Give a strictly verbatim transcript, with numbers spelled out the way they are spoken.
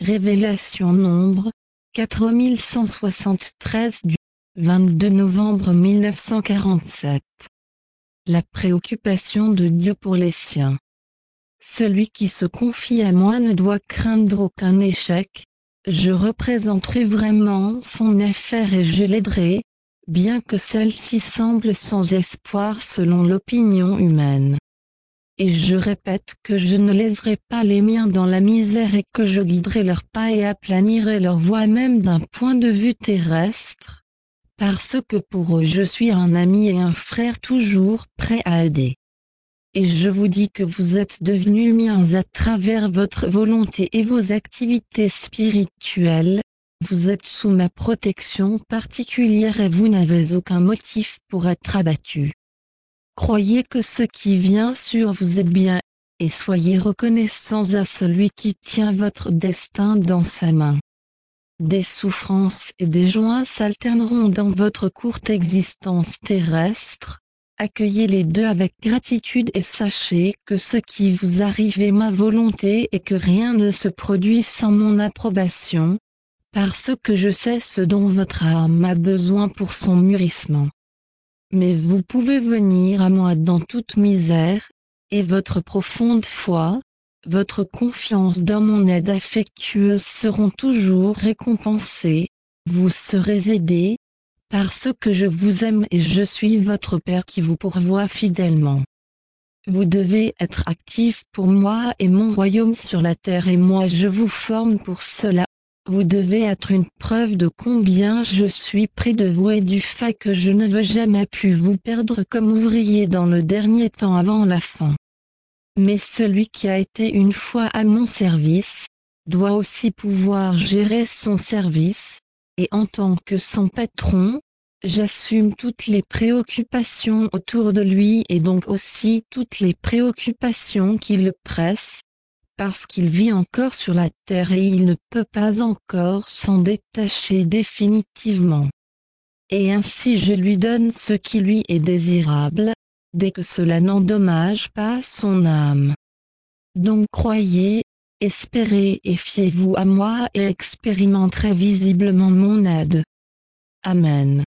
Révélation Nombre, quatre mille cent soixante-treize du vingt-deux novembre mille neuf cent quarante-sept. La préoccupation de Dieu pour les siens. Celui qui se confie à moi ne doit craindre aucun échec. Je représenterai vraiment son affaire et je l'aiderai, bien que celle-ci semble sans espoir selon l'opinion humaine. Et je répète que je ne laisserai pas les miens dans la misère et que je guiderai leurs pas et aplanirai leur voie même d'un point de vue terrestre, parce que pour eux je suis un ami et un frère toujours prêt à aider. Et je vous dis que vous êtes devenus miens à travers votre volonté et vos activités spirituelles. Vous êtes sous ma protection particulière et vous n'avez aucun motif pour être abattus. Croyez que ce qui vient sur vous est bien, et soyez reconnaissants à celui qui tient votre destin dans sa main. Des souffrances et des joies s'alterneront dans votre courte existence terrestre. Accueillez les deux avec gratitude et sachez que ce qui vous arrive est ma volonté et que rien ne se produit sans mon approbation, parce que je sais ce dont votre âme a besoin pour son mûrissement. Mais vous pouvez venir à moi dans toute misère, et votre profonde foi, votre confiance dans mon aide affectueuse seront toujours récompensées, vous serez aidés, parce que je vous aime et je suis votre Père qui vous pourvoit fidèlement. Vous devez être actifs pour moi et mon royaume sur la terre et moi je vous forme pour cela. Vous devez être une preuve de combien je suis près de vous et du fait que je ne veux jamais plus vous perdre comme ouvrier dans le dernier temps avant la fin. Mais celui qui a été une fois à mon service, doit aussi pouvoir gérer son service, et en tant que son patron, j'assume toutes les préoccupations autour de lui et donc aussi toutes les préoccupations qui le pressent, parce qu'il vit encore sur la terre et il ne peut pas encore s'en détacher définitivement. Et ainsi je lui donne ce qui lui est désirable, dès que cela n'endommage pas son âme. Donc croyez, espérez et fiez-vous à moi et expérimenterez visiblement mon aide. Amen.